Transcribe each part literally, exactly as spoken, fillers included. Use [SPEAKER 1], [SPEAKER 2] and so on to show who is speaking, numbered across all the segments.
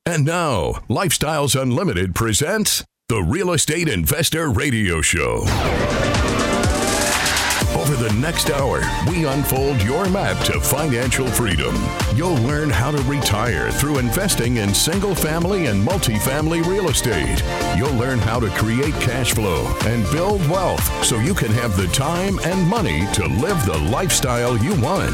[SPEAKER 1] And now, Lifestyles Unlimited presents the Real Estate Investor Radio Show. Over the next hour, we unfold your map to financial freedom. You'll learn how to retire through investing in single-family and multifamily real estate. You'll learn how to create cash flow and build wealth so you can have the time and money to live the lifestyle you want.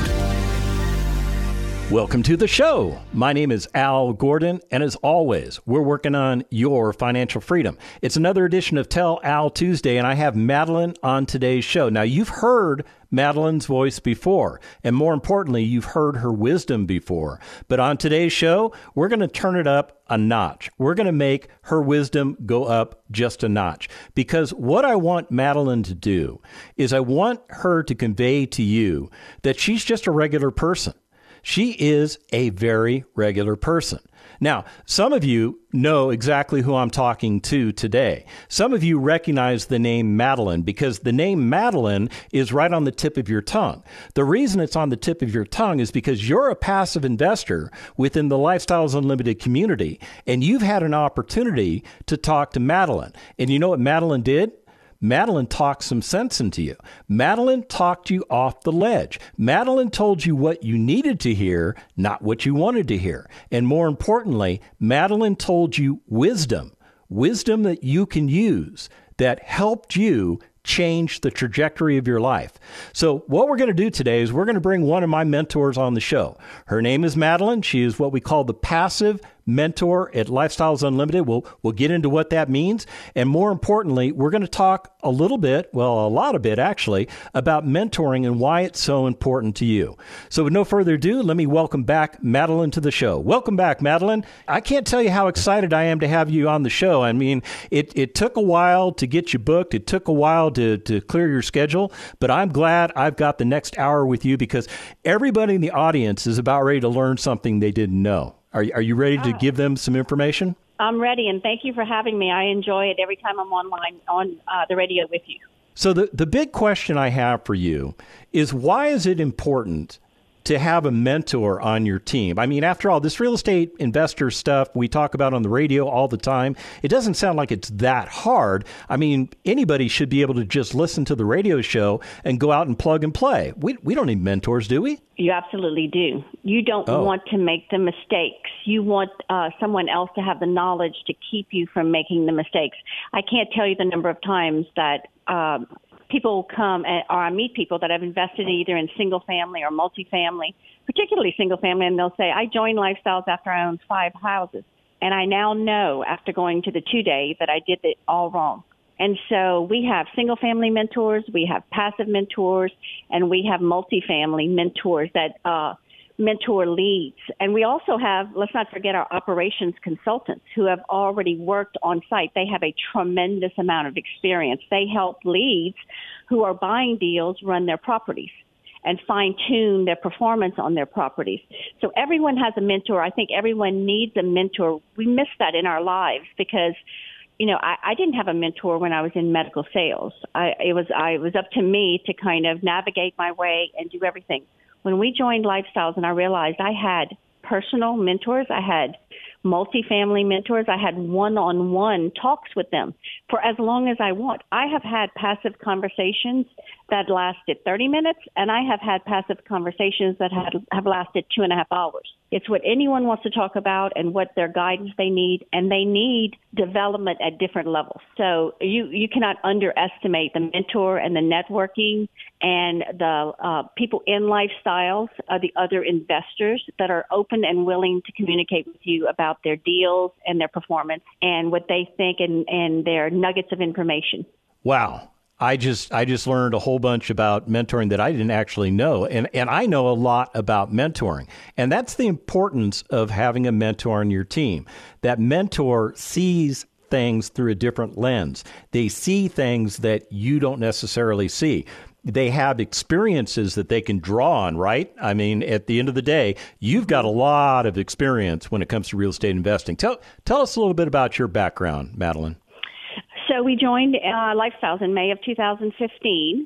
[SPEAKER 2] Welcome to the show. My name is Al Gordon, and as always, we're working on your financial freedom. It's another edition of Tell Al Tuesday, and I have Madeline on today's show. Now, you've heard Madeline's voice before, and more importantly, you've heard her wisdom before. But on today's show, we're going to turn it up a notch. We're going to make her wisdom go up just a notch. Because what I want Madeline to do is I want her to convey to you that she's just a regular person. She is a very regular person. Now, some of you know exactly who I'm talking to today. Some of you recognize the name Madeline because the name Madeline is right on the tip of your tongue. The reason it's on the tip of your tongue is because you're a passive investor within the Lifestyles Unlimited community, and you've had an opportunity to talk to Madeline. And you know what Madeline did? Madeline talked some sense into you. Madeline talked you off the ledge. Madeline told you what you needed to hear, not what you wanted to hear. And more importantly, Madeline told you wisdom, wisdom that you can use that helped you change the trajectory of your life. So what we're going to do today is we're going to bring one of my mentors on the show. Her name is Madeline. She is what we call the passive mentor at Lifestyles Unlimited. We'll, we'll get into what that means. And more importantly, we're going to talk a little bit, well, a lot of bit actually, about mentoring and why it's so important to you. So with no further ado, let me welcome back Madeline to the show. Welcome back, Madeline. I can't tell you how excited I am to have you on the show. I mean, it, it took a while to get you booked. It took a while to, to clear your schedule, but I'm glad I've got the next hour with you because everybody in the audience is about ready to learn something they didn't know. Are, are you ready to give them some information?
[SPEAKER 3] I'm ready, and thank you for having me. I enjoy it every time I'm online on uh, the radio with you.
[SPEAKER 2] So the, the big question I have for you is why is it important to have a mentor on your team? I mean, after all, this real estate investor stuff we talk about on the radio all the time, it doesn't sound like it's that hard. I mean, anybody should be able to just listen to the radio show and go out and plug and play. We we don't need mentors, do we?
[SPEAKER 3] You absolutely do. You don't
[SPEAKER 2] oh.
[SPEAKER 3] want to make the mistakes. You want uh, someone else to have the knowledge to keep you from making the mistakes. I can't tell you the number of times that um, people come and, or I meet people that have invested either in single family or multifamily, particularly single family, and they'll say, I joined Lifestyles after I owned five houses. And I now know after going to the two-day that I did it all wrong. And so we have single family mentors, we have passive mentors, and we have multifamily mentors that uh, mentor leads. And we also have, let's not forget, our operations consultants who have already worked on site. They have a tremendous amount of experience. They help leads who are buying deals run their properties and fine-tune their performance on their properties. So everyone has a mentor. I think everyone needs a mentor. We miss that in our lives because you know, I, I didn't have a mentor when I was in medical sales. I, it was I it was up to me to kind of navigate my way and do everything. When we joined Lifestyles and I realized I had personal mentors, I had multifamily mentors, I had one-on-one talks with them for as long as I want. I have had passive conversations that lasted thirty minutes, and I have had passive conversations that had, have lasted two and a half hours. It's what anyone wants to talk about and what their guidance they need, and they need development at different levels. So you, you cannot underestimate the mentor and the networking and the uh, people in Lifestyles, uh, the other investors that are open and willing to communicate with you about their deals and their performance and what they think and, and their nuggets of information.
[SPEAKER 2] Wow. I just I just learned a whole bunch about mentoring that I didn't actually know. And, and I know a lot about mentoring. And that's the importance of having a mentor on your team. That mentor sees things through a different lens. They see things that you don't necessarily see. They have experiences that they can draw on, right? I mean, at the end of the day, you've got a lot of experience when it comes to real estate investing. Tell, tell us a little bit about your background, Madeline.
[SPEAKER 3] So we joined uh, Lifestyles in May of two thousand fifteen,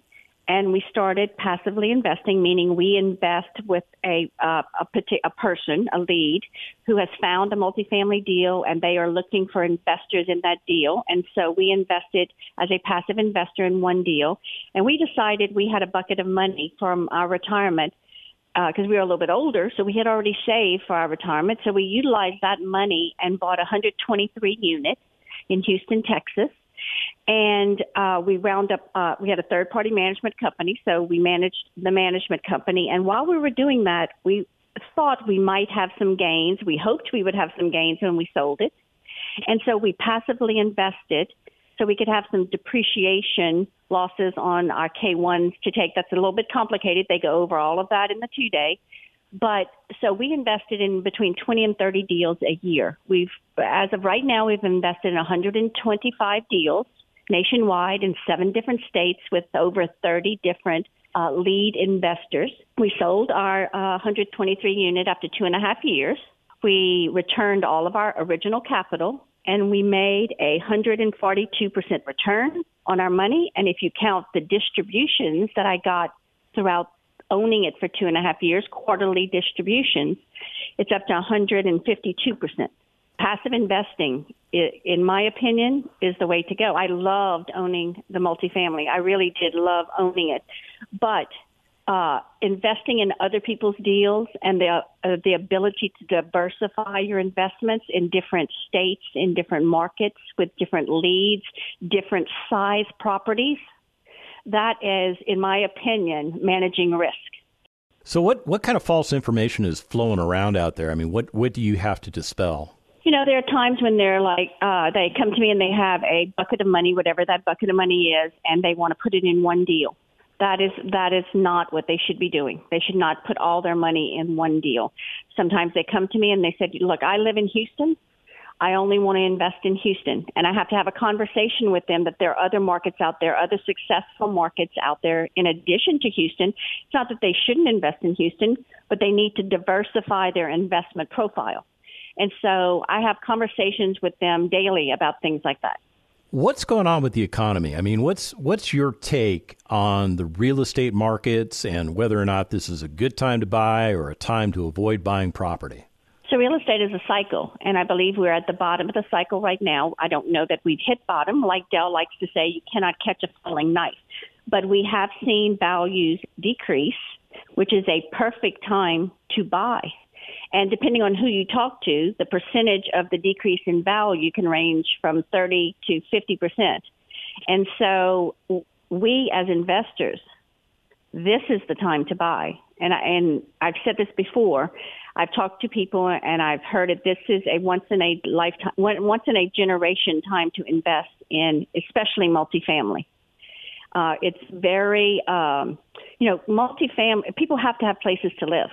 [SPEAKER 3] and we started passively investing, meaning we invest with a uh, a, partic- a person, a lead, who has found a multifamily deal, and they are looking for investors in that deal. And so we invested as a passive investor in one deal, and we decided we had a bucket of money from our retirement because uh, we were a little bit older, so we had already saved for our retirement. So we utilized that money and bought one hundred twenty-three units in Houston, Texas. And uh, we round up, uh, we had a third-party management company, so we managed the management company. And while we were doing that, we thought we might have some gains. We hoped we would have some gains when we sold it. And so we passively invested so we could have some depreciation losses on our K ones to take. That's a little bit complicated. They go over all of that in the two-day. But so we invested in between twenty and thirty deals a year. We've, as of right now, we've invested in one hundred twenty-five deals nationwide in seven different states with over thirty different uh, lead investors. We sold our uh, one hundred twenty-three unit after two and a half years. We returned all of our original capital, and we made a one hundred forty-two percent return on our money. And if you count the distributions that I got throughout owning it for two and a half years, quarterly distributions, it's up to one hundred fifty-two percent. Passive investing, in my opinion, is the way to go. I loved owning the multifamily. I really did love owning it. But uh, investing in other people's deals and the uh, the ability to diversify your investments in different states, in different markets, with different leads, different size properties, that is, in my opinion, managing risk.
[SPEAKER 2] So what, what kind of false information is flowing around out there? I mean, what, what do you have to dispel?
[SPEAKER 3] You know, there are times when they're like, uh, they come to me and they have a bucket of money, whatever that bucket of money is, and they want to put it in one deal. That is that is not what they should be doing. They should not put all their money in one deal. Sometimes they come to me and they said, look, I live in Houston. I only want to invest in Houston. And I have to have a conversation with them that there are other markets out there, other successful markets out there in addition to Houston. It's not that they shouldn't invest in Houston, but they need to diversify their investment profile. And so I have conversations with them daily about things like that.
[SPEAKER 2] What's going on with the economy? I mean, what's what's your take on the real estate markets and whether or not this is a good time to buy or a time to avoid buying property?
[SPEAKER 3] So real estate is a cycle, and I believe we're at the bottom of the cycle right now. I don't know that we've hit bottom. Like Dell likes to say, you cannot catch a falling knife. But we have seen values decrease, which is a perfect time to buy. And depending on who you talk to, the percentage of the decrease in value can range from thirty to fifty percent. And so we as investors, this is the time to buy. And, I, and I've said this before. I've talked to people and I've heard it. This is a once in a lifetime, once in a generation time to invest in, especially multifamily. Uh, it's very, um, you know, multifamily, people have to have places to live.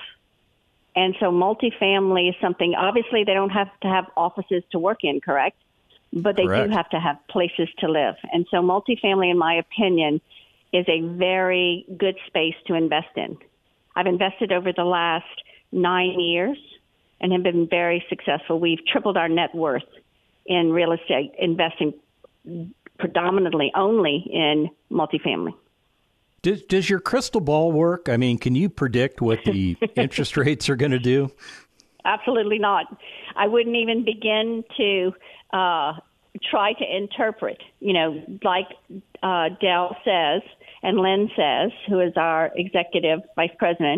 [SPEAKER 3] And so multifamily is something, obviously they don't have to have offices to work in, correct? But they correct. do have to have places to live. And so multifamily, in my opinion, is a very good space to invest in. I've invested over the last nine years and have been very successful. We've tripled our net worth in real estate, investing predominantly only in multifamily.
[SPEAKER 2] Does, does your crystal ball work? I mean, can you predict what the interest rates are going to do?
[SPEAKER 3] Absolutely not. I wouldn't even begin to uh, try to interpret, you know, like uh, Dell says and Lynn says, who is our executive vice president,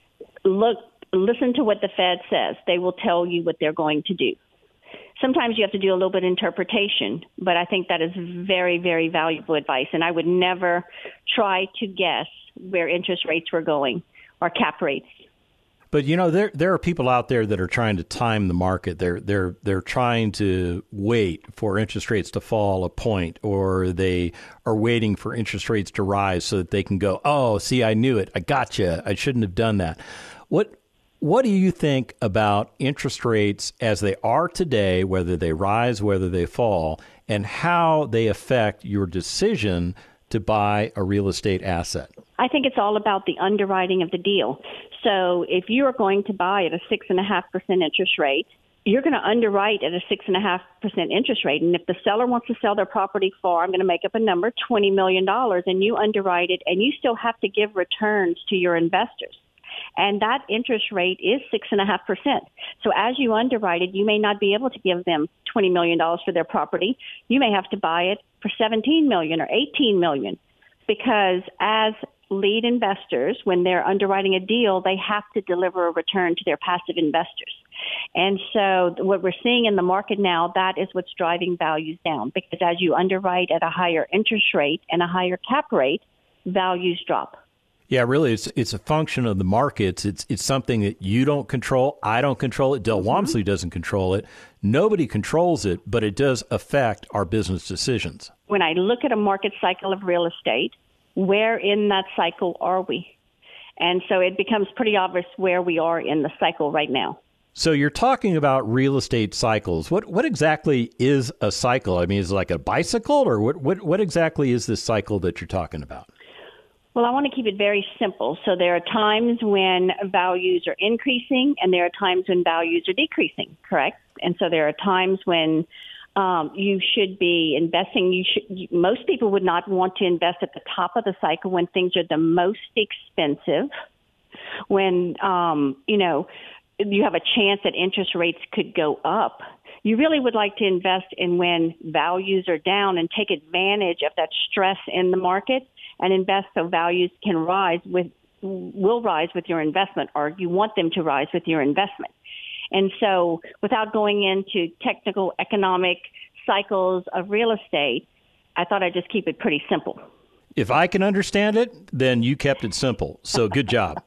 [SPEAKER 3] look, listen to what the Fed says. They will tell you what they're going to do. Sometimes you have to do a little bit of interpretation, but I think that is very, very valuable advice. And I would never try to guess where interest rates were going or cap rates.
[SPEAKER 2] But, you know, there there are people out there that are trying to time the market. They're they're they're trying to wait for interest rates to fall a point, or they are waiting for interest rates to rise so that they can go, oh, see, I knew it. I gotcha. I shouldn't have done that. What What do you think about interest rates as they are today, whether they rise, whether they fall, and how they affect your decision to buy a real estate asset?
[SPEAKER 3] I think it's all about the underwriting of the deal. So if you are going to buy at a six point five percent interest rate, you're going to underwrite at a six and a half percent interest rate. And if the seller wants to sell their property for, I'm going to make up a number, twenty million dollars, and you underwrite it, and you still have to give returns to your investors. And that interest rate is six and a half percent. So as you underwrite it, you may not be able to give them twenty million dollars for their property. You may have to buy it for seventeen million dollars or eighteen million dollars, because as lead investors, when they're underwriting a deal, they have to deliver a return to their passive investors. And so what we're seeing in the market now, that is what's driving values down, because as you underwrite at a higher interest rate and a higher cap rate, values drop.
[SPEAKER 2] Yeah, really, it's it's a function of the markets. It's it's something that you don't control. I don't control it. Del Walmsley mm-hmm. doesn't control it. Nobody controls it, but it does affect our business decisions. When
[SPEAKER 3] I look at a market cycle of real estate, where in that cycle are we? And so it becomes pretty obvious where we are in the cycle right now.
[SPEAKER 2] So you're talking about real estate cycles. What what exactly is a cycle? I mean, is it like a bicycle, or what, what, what exactly is this cycle that you're talking about?
[SPEAKER 3] Well, I want to keep it very simple. So there are times when values are increasing, and there are times when values are decreasing, correct? And so there are times when um, you should be investing. You should. Most people would not want to invest at the top of the cycle when things are the most expensive, when, um, you know, you have a chance that interest rates could go up. You really would like to invest in when values are down and take advantage of that stress in the market and invest so values can rise with, will rise with your investment, or you want them to rise with your investment. And so without going into technical economic cycles of real estate, I thought I'd just keep it pretty simple.
[SPEAKER 2] If I can understand it, then you kept it simple. So good job.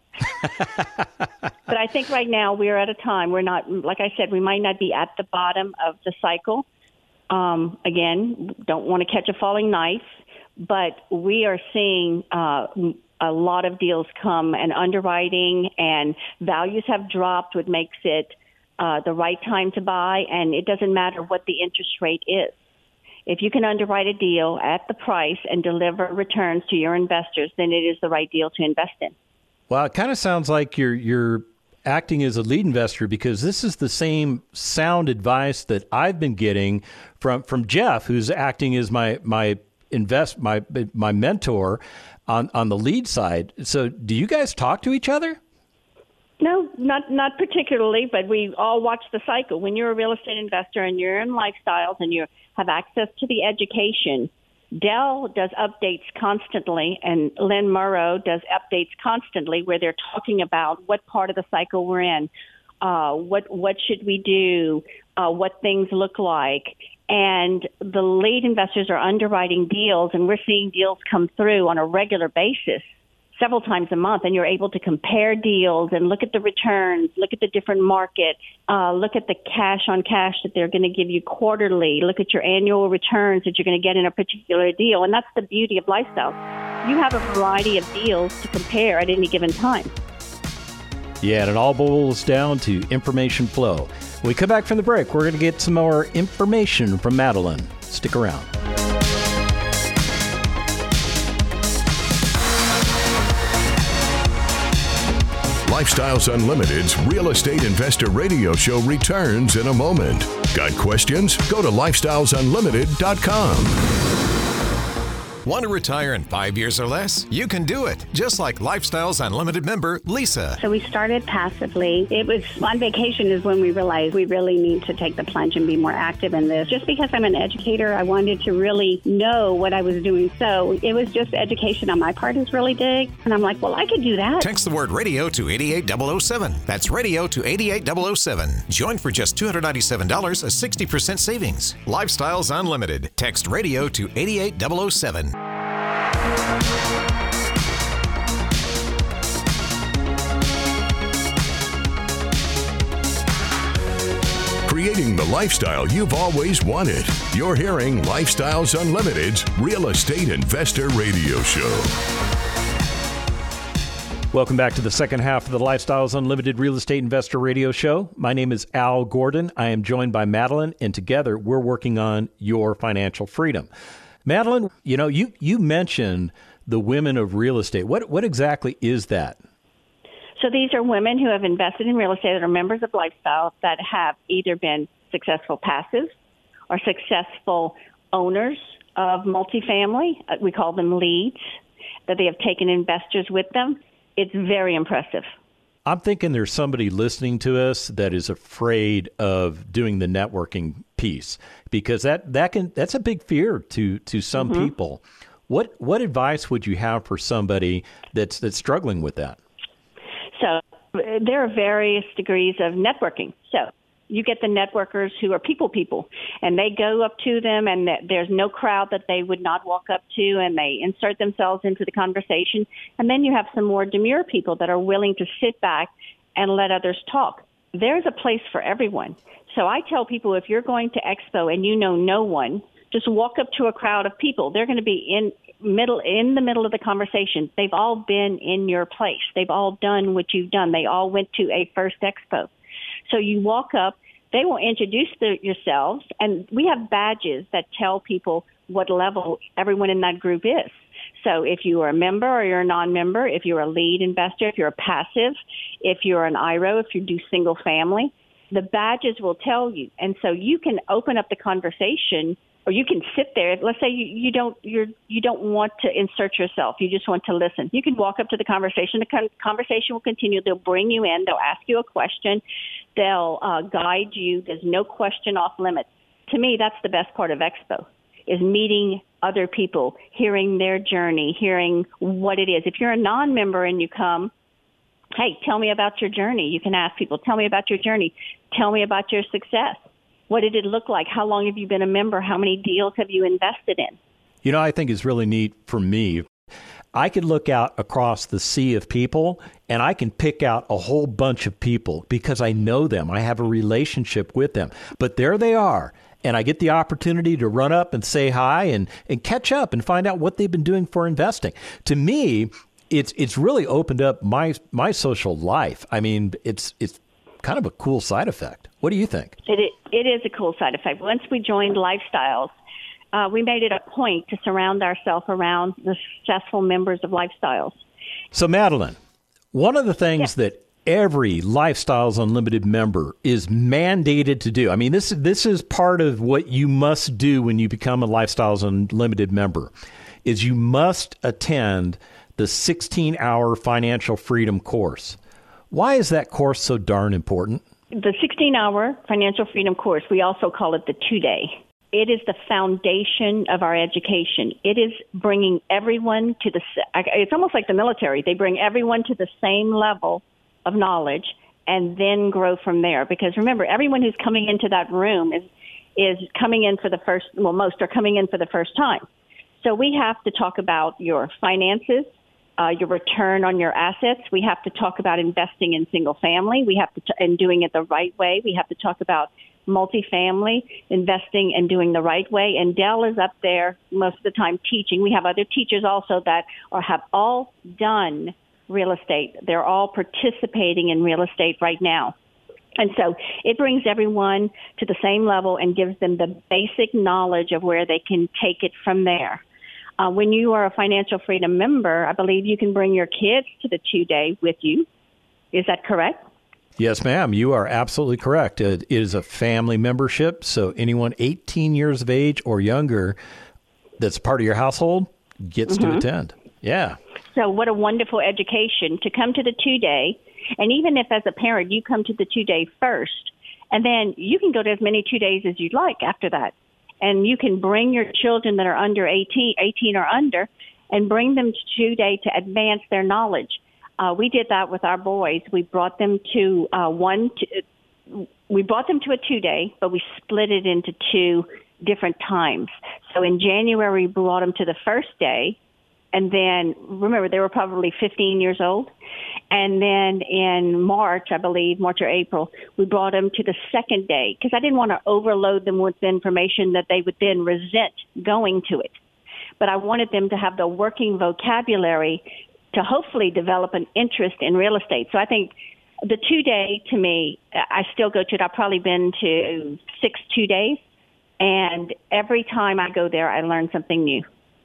[SPEAKER 3] But I think right now we're at a time, we're not, like I said, we might not be at the bottom of the cycle. Um, again, don't want to catch a falling knife, but we are seeing uh, a lot of deals come and underwriting, and values have dropped, which makes it uh, the right time to buy, and it doesn't matter what the interest rate is. If you can underwrite a deal at the price and deliver returns to your investors, then it is the right deal to invest in.
[SPEAKER 2] Well, it kind of sounds like you're you're acting as a lead investor, because this is the same sound advice that I've been getting from, from Jeff, who's acting as my my invest my my mentor on, on the lead side. So do you guys talk to each other?
[SPEAKER 3] No, not not particularly, but we all watch the cycle. When you're a real estate investor and you're in lifestyles and you have access to the education, Dell does updates constantly, and Lynn Murrow does updates constantly, where they're talking about what part of the cycle we're in, uh, what what should we do, uh, what things look like. And the lead investors are underwriting deals, and we're seeing deals come through on a regular basis, several times a month, and you're able to compare deals and look at the returns, look at the different markets, uh, look at the cash on cash that they're going to give you quarterly, look at your annual returns that you're going to get in a particular deal. And that's the beauty of Lifestyle. You have a variety of deals to compare at any given time.
[SPEAKER 2] Yeah, and it all boils down to information flow. When we come back from the break, we're going to get some more information from Madeline. Stick around.
[SPEAKER 1] Lifestyles Unlimited's Real Estate Investor Radio Show returns in a moment. Got questions? Go to lifestyles unlimited dot com.
[SPEAKER 4] Want to retire in five years or less? You can do it, just like Lifestyles Unlimited member Lisa.
[SPEAKER 5] So we started passively. It was on vacation is when we realized we really need to take the plunge and be more active in this. Just because I'm an educator, I wanted to really know what I was doing. So it was just education on my part is really big. And I'm like, well, I could do that.
[SPEAKER 4] Text the word radio to eight eight zero zero seven. That's radio to eight eight zero zero seven. Join for just two hundred ninety-seven dollars, a sixty percent savings. Lifestyles Unlimited. Text radio to eight eight zero zero seven.
[SPEAKER 1] Creating the lifestyle you've always wanted. You're hearing Lifestyles Unlimited's Real Estate Investor Radio Show.
[SPEAKER 2] Welcome back to the second half of the Lifestyles Unlimited Real Estate Investor Radio Show. My name is Al Gordon. I am joined by Madeline, and together we're working on your financial freedom. Madeline, you know, you, you mentioned the women of real estate. What what exactly is that?
[SPEAKER 3] So these are women who have invested in real estate that are members of Lifestyle that have either been successful passive or successful owners of multifamily. We call them leads, that they have taken investors with them. It's very impressive.
[SPEAKER 2] I'm thinking there's somebody listening to us that is afraid of doing the networking piece, because that, that can that's a big fear to to some mm-hmm. people. What what advice would you have for somebody that's that's struggling with that?
[SPEAKER 3] So there are various degrees of networking. So you get the networkers who are people people, and they go up to them, and there's no crowd that they would not walk up to, and they insert themselves into the conversation. And then you have some more demure people that are willing to sit back and let others talk. There's a place for everyone. So I tell people, if you're going to Expo and you know no one, just walk up to a crowd of people. They're going to be in middle in the middle of the conversation. They've all been in your place. They've all done what you've done. They all went to a first Expo. So you walk up, they will introduce the, yourselves, and we have badges that tell people what level everyone in that group is. So if you are a member or you're a non-member, if you're a lead investor, if you're a passive, if you're an I R O, if you do single family, the badges will tell you. And so you can open up the conversation, or you can sit there. Let's say you, you don't you're you don't want to insert yourself. You just want to listen. You can walk up to the conversation. The con- conversation will continue. They'll bring you in. They'll ask you a question. They'll uh, guide you. There's no question off limits. To me, that's the best part of Expo, is meeting other people, hearing their journey, hearing what it is. If you're a non-member and you come, hey, tell me about your journey. You can ask people, tell me about your journey. Tell me about your success. What did it look like? How long have you been a member? How many deals have you invested in?
[SPEAKER 2] You know, I think it's really neat for me. I can look out across the sea of people, and I can pick out a whole bunch of people because I know them. I have a relationship with them. But there they are, and I get the opportunity to run up and say hi and, and catch up and find out what they've been doing for investing. To me, it's it's really opened up my my social life. I mean, it's it's kind of a cool side effect. What do you think?
[SPEAKER 3] It it is a cool side effect. Once we joined Lifestyles, uh, we made it a point to surround ourselves around the successful members of Lifestyles.
[SPEAKER 2] So, Madeline, one of the things
[SPEAKER 3] yeah.
[SPEAKER 2] that every Lifestyles Unlimited member is mandated to do, I mean, this, this is part of what you must do when you become a Lifestyles Unlimited member, is you must attend the sixteen-hour Financial Freedom course. Why is that course so darn important?
[SPEAKER 3] The sixteen-hour Financial Freedom course, we also call it the two-day. It is the foundation of our education. It is bringing everyone to the, it's almost like the military. They bring everyone to the same level of knowledge and then grow from there. Because remember, everyone who's coming into that room is, is coming in for the first, well, most are coming in for the first time. So we have to talk about your finances, Uh, your return on your assets. We have to talk about investing in single family. We have to, t- and doing it the right way. We have to talk about multifamily, investing and doing the right way. And Dell is up there most of the time teaching. We have other teachers also that are, have all done real estate. They're all participating in real estate right now. And so it brings everyone to the same level and gives them the basic knowledge of where they can take it from there. Uh, when you are a Financial Freedom member, I believe you can bring your kids to the two-day with you. Is that correct?
[SPEAKER 2] Yes, ma'am. You are absolutely correct. It is a family membership, so anyone eighteen years of age or younger that's part of your household gets mm-hmm. to attend. Yeah.
[SPEAKER 3] So what a wonderful education to come to the two-day. And even if as a parent you come to the two-day first, and then you can go to as many two-days as you'd like after that. And you can bring your children that are under eighteen, eighteen or under, and bring them to two-day to advance their knowledge. Uh, we did that with our boys. We brought them to uh, one. To, we brought them to a two-day, but we split it into two different times. So in January, we brought them to the first day, and then remember they were probably fifteen years old. And then in March, I believe, March or April, we brought them to the second day because I didn't want to overload them with information that they would then resent going to it. But I wanted them to have the working vocabulary to hopefully develop an interest in real estate. So I think the two-day, to me, I still go to it. I've probably been to six two days, and every time I go there, I learn something new.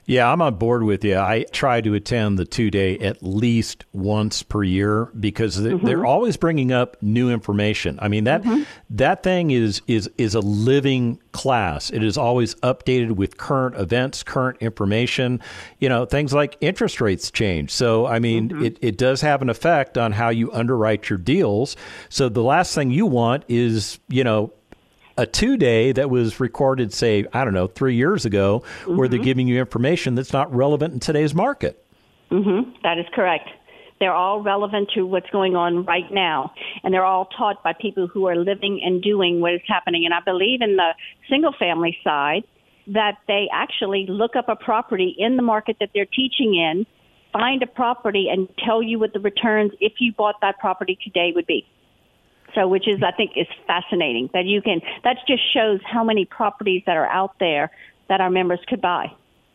[SPEAKER 2] Yeah, I'm on board with you. I try to attend the two-day at least once per year because mm-hmm. they're always bringing up new information. I mean, that mm-hmm. that thing is is is a living class. It is always updated with current events, current information, you know, things like interest rates change. So, I mean, mm-hmm. it, it does have an effect on how you underwrite your deals. So the last thing you want is, you know, a two-day that was recorded, say, I don't know, three years ago, mm-hmm. where they're giving you information that's not relevant in today's market.
[SPEAKER 3] Mm-hmm. That is correct. They're all relevant to what's going on right now, and they're all taught by people who are living and doing what is happening. And I believe in the single-family side that they actually look up a property in the market that they're teaching in, find a property, and tell you what the returns, if you bought that property today, would be. So, which is, I think, is fascinating that you can, that just shows how many properties that are out there that our members could buy.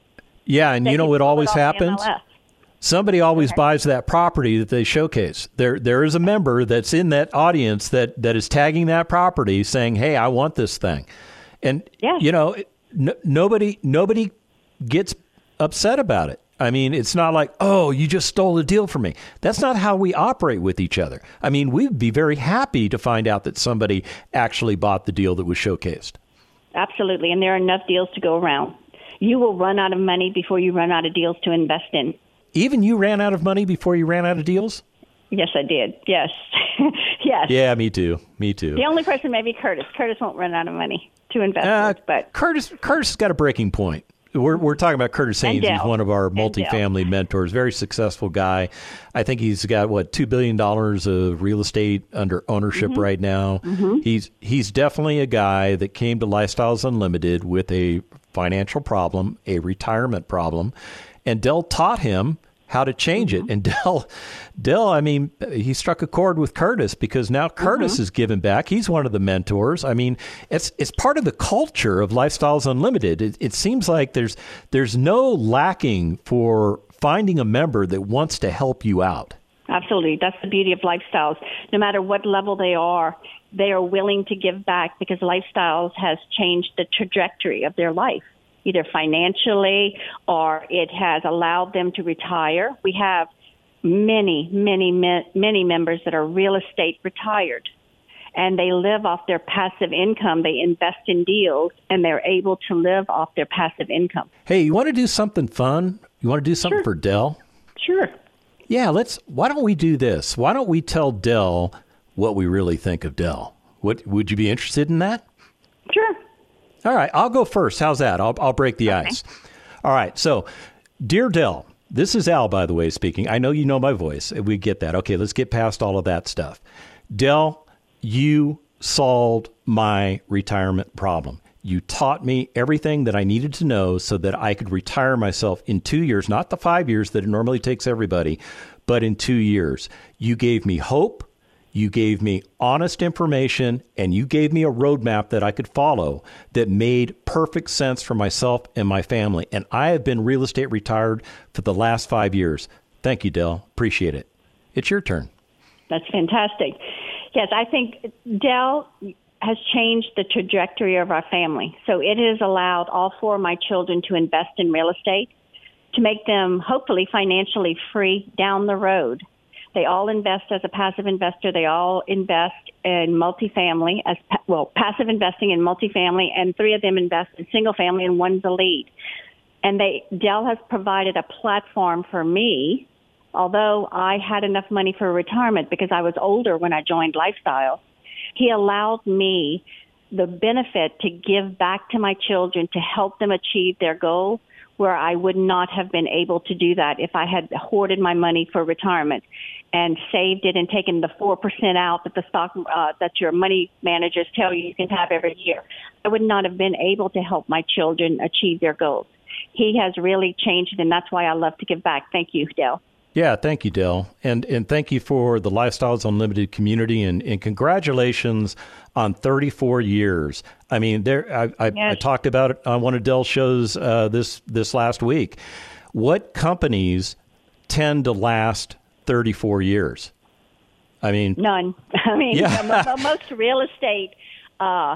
[SPEAKER 2] Yeah. And
[SPEAKER 3] they
[SPEAKER 2] you know what always happens? Somebody always okay. buys that property that they showcase. There, there is a member that's in that audience that, that is tagging that property saying, hey, I want this thing. And, yeah. you know, n- nobody, nobody gets upset about it. I mean, it's not like, oh, you just stole a deal from me. That's not how we operate with each other. I mean, we'd be very happy to find out that somebody actually bought the deal that was showcased.
[SPEAKER 3] Absolutely. And there are enough deals to go around. You will run out of money before you run out of deals to invest in.
[SPEAKER 2] Even you ran out of money before you ran out of deals?
[SPEAKER 3] Yes, I did. Yes. yes.
[SPEAKER 2] Yeah, me too. Me too.
[SPEAKER 3] The only person may be Curtis. Curtis won't run out of money to invest
[SPEAKER 2] uh,
[SPEAKER 3] with, but
[SPEAKER 2] Curtis Curtis has got a breaking point. We're we're talking about Curtis Haynes. He's one of our multifamily mentors, very successful guy. I think he's got, what, two billion dollars of real estate under ownership mm-hmm. right now. Mm-hmm. He's he's definitely a guy that came to Lifestyles Unlimited with a financial problem, a retirement problem, and Del taught him how to change mm-hmm. it. And Del, Del, I mean, he struck a chord with Curtis because now Curtis mm-hmm. is giving back. He's one of the mentors. I mean, it's it's part of the culture of Lifestyles Unlimited. It, it seems like there's there's no lacking for finding a member that wants to help you out.
[SPEAKER 3] Absolutely. That's the beauty of Lifestyles. No matter what level they are, they are willing to give back because Lifestyles has changed the trajectory of their life, either financially or it has allowed them to retire. We have many, many, many members that are real estate retired, and they live off their passive income. They invest in deals, and they're able to live off their passive income.
[SPEAKER 2] Hey, you want to do something fun? You want to do something
[SPEAKER 3] sure.
[SPEAKER 2] for Del?
[SPEAKER 3] Sure.
[SPEAKER 2] Yeah, let's. Why don't we do this? Why don't we tell Del what we really think of Del? What would you be interested in that?
[SPEAKER 3] Sure.
[SPEAKER 2] All right, I'll go first. How's that? I'll I'll break the okay. ice. All right, so, dear Del, this is Al, by the way, speaking. I know you know my voice. We get that. Okay, let's get past all of that stuff. Del, you solved my retirement problem. You taught me everything that I needed to know so that I could retire myself in two years, not the five years that it normally takes everybody, but in two years. You gave me hope. You gave me honest information, and you gave me a roadmap that I could follow that made perfect sense for myself and my family. And I have been real estate retired for the last five years. Thank you, Del. Appreciate it. It's your turn.
[SPEAKER 3] That's fantastic. Yes, I think Del has changed the trajectory of our family. So it has allowed all four of my children to invest in real estate, to make them hopefully financially free down the road. They all invest as a passive investor. They all invest in multifamily, as well, passive investing in multifamily, and three of them invest in single family, and one's a lead. And they, Del has provided a platform for me, although I had enough money for retirement because I was older when I joined Lifestyle. He allowed me the benefit to give back to my children to help them achieve their goal, where I would not have been able to do that if I had hoarded my money for retirement and saved it and taken the four percent out that the stock, uh, that your money managers tell you you can have every year. I would not have been able to help my children achieve their goals. He has really changed, and that's why I love to give back. Thank you, Del.
[SPEAKER 2] Yeah, thank you, Del. And and thank you for the Lifestyles Unlimited community, and, and congratulations on thirty-four years. I mean, there I, I, yes. I talked about it on one of Del's shows uh, this this last week. What companies tend to last thirty-four years? I mean,
[SPEAKER 3] none. I mean,
[SPEAKER 2] yeah.
[SPEAKER 3] most real estate uh,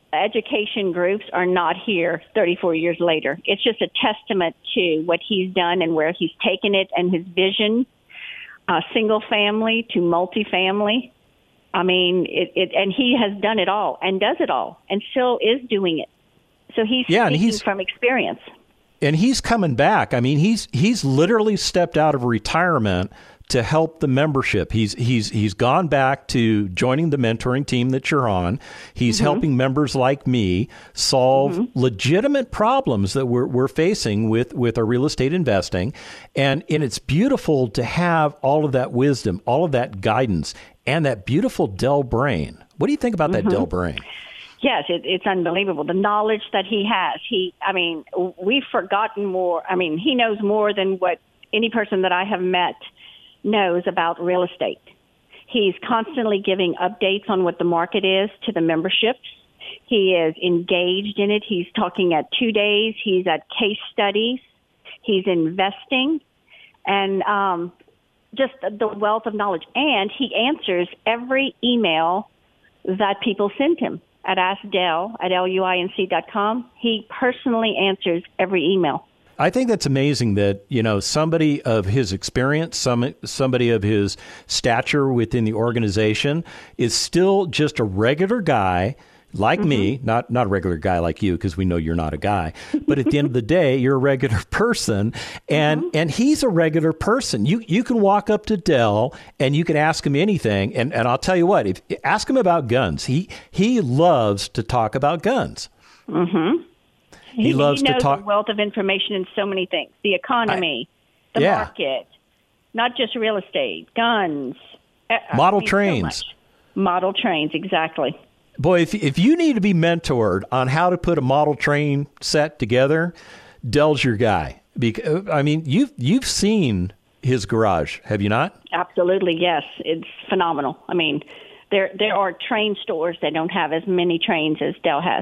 [SPEAKER 3] education groups are not here thirty-four years later. It's just a testament to what he's done and where he's taken it and his vision, uh, single family to multifamily. I mean, it, it, and he has done it all and does it all and still is doing it. So he's
[SPEAKER 2] yeah,
[SPEAKER 3] speaking
[SPEAKER 2] and he's,
[SPEAKER 3] from experience.
[SPEAKER 2] And he's coming back. I mean, he's he's literally stepped out of retirement to help the membership. He's he's he's gone back to joining the mentoring team that you're on. He's mm-hmm. helping members like me solve mm-hmm. legitimate problems that we're we're facing with, with our real estate investing. And and it's beautiful to have all of that wisdom, all of that guidance, and that beautiful Del brain. What do you think about
[SPEAKER 3] mm-hmm.
[SPEAKER 2] that Del brain?
[SPEAKER 3] Yes, it, it's unbelievable. The knowledge that he has. He, I mean, we've forgotten more. I mean, he knows more than what any person that I have met knows about real estate. He's constantly giving updates on what the market is to the memberships. He is engaged in it. He's talking at two days. He's at case studies. He's investing. And um, just the wealth of knowledge. And he answers every email that people send him at Ask Del at L U I N C dot com. He personally answers every email.
[SPEAKER 2] I think that's amazing that, you know, somebody of his experience, some somebody of his stature within the organization is still just a regular guy like mm-hmm. me, not not a regular guy like you, because we know you're not a guy. But at the end of the day, you're a regular person, and mm-hmm. and he's a regular person. You you can walk up to Del and you can ask him anything, and, and I'll tell you what, if ask him about guns. He he loves to talk about guns.
[SPEAKER 3] Mm-hmm.
[SPEAKER 2] He,
[SPEAKER 3] he
[SPEAKER 2] loves
[SPEAKER 3] he knows
[SPEAKER 2] to talk.
[SPEAKER 3] The wealth of information in so many things: the economy, I, the
[SPEAKER 2] yeah.
[SPEAKER 3] market, not just real estate, guns,
[SPEAKER 2] model
[SPEAKER 3] I mean,
[SPEAKER 2] trains,
[SPEAKER 3] so model trains, exactly.
[SPEAKER 2] Boy, if if you need to be mentored on how to put a model train set together, Del's your guy. Because I mean, you've you've seen his garage, have you not?
[SPEAKER 3] Absolutely, yes. It's phenomenal. I mean, there there are train stores that don't have as many trains as Del has.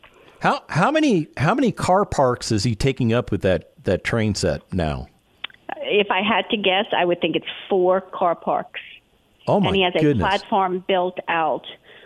[SPEAKER 2] How how many how many car parks is he taking up with that, that train set now?
[SPEAKER 3] If I had to guess, I would think it's four car parks.
[SPEAKER 2] Oh my
[SPEAKER 3] And he has a
[SPEAKER 2] goodness.
[SPEAKER 3] platform built out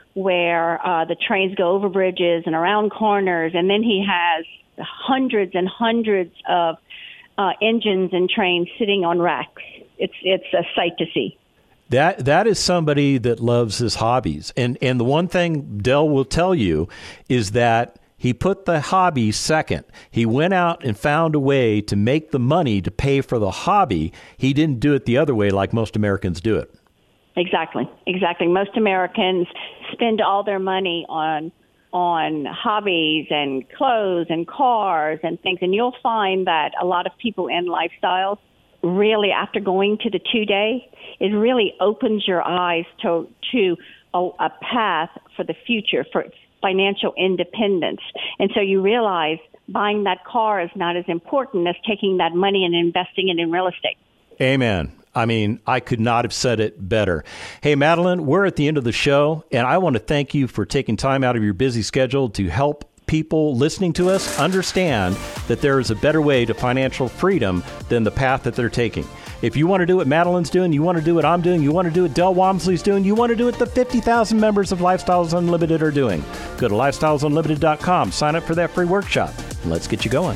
[SPEAKER 3] where uh, the trains go over bridges and around corners, and then he has hundreds and hundreds of uh, engines and trains sitting on racks. It's it's a sight to see.
[SPEAKER 2] That that is somebody that loves his hobbies, and and the one thing Del will tell you is that he put the hobby second. He went out and found a way to make the money to pay for the hobby. He didn't do it the other way like most Americans do it.
[SPEAKER 3] Exactly, exactly. Most Americans spend all their money on on hobbies and clothes and cars and things, and you'll find that a lot of people in lifestyles really, after going to the two-day, it really opens your eyes to to a, a path for the future, for financial independence. And so you realize buying that car is not as important as taking that money and investing it in real estate.
[SPEAKER 2] Amen. I mean, I could not have said it better. Hey, Madeline, we're at the end of the show, and I want to thank you for taking time out of your busy schedule to help people listening to us understand that there is a better way to financial freedom than the path that they're taking. If you want to do what Madeline's doing, you want to do what I'm doing, you want to do what Del Walmsley's doing, you want to do what the fifty thousand members of Lifestyles Unlimited are doing, go to lifestyles unlimited dot com, sign up for that free workshop, and let's get you going.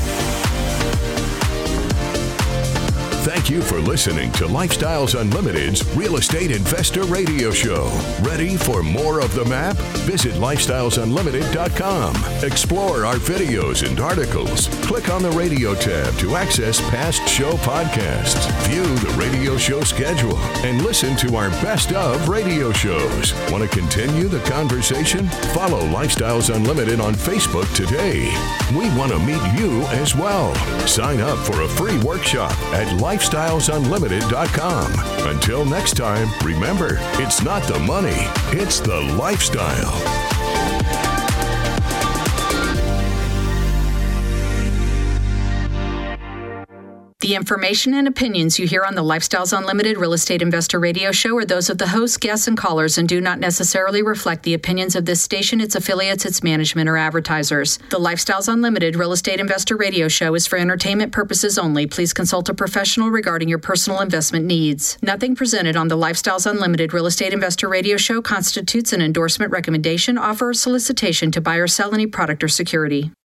[SPEAKER 1] Thank you for listening to Lifestyles Unlimited's Real Estate Investor Radio Show. Ready for more of the map? Visit lifestyles unlimited dot com. Explore our videos and articles. Click on the radio tab to access past show podcasts. View the radio show schedule and listen to our best of radio shows. Want to continue the conversation? Follow Lifestyles Unlimited on Facebook today. We want to meet you as well. Sign up for a free workshop at lifestyles unlimited dot com. Until next time, remember, it's not the money, it's the lifestyle.
[SPEAKER 6] The information and opinions you hear on the Lifestyles Unlimited Real Estate Investor Radio Show are those of the hosts, guests, and callers and do not necessarily reflect the opinions of this station, its affiliates, its management, or advertisers. The Lifestyles Unlimited Real Estate Investor Radio Show is for entertainment purposes only. Please consult a professional regarding your personal investment needs. Nothing presented on the Lifestyles Unlimited Real Estate Investor Radio Show constitutes an endorsement, recommendation, offer, or solicitation to buy or sell any product or security.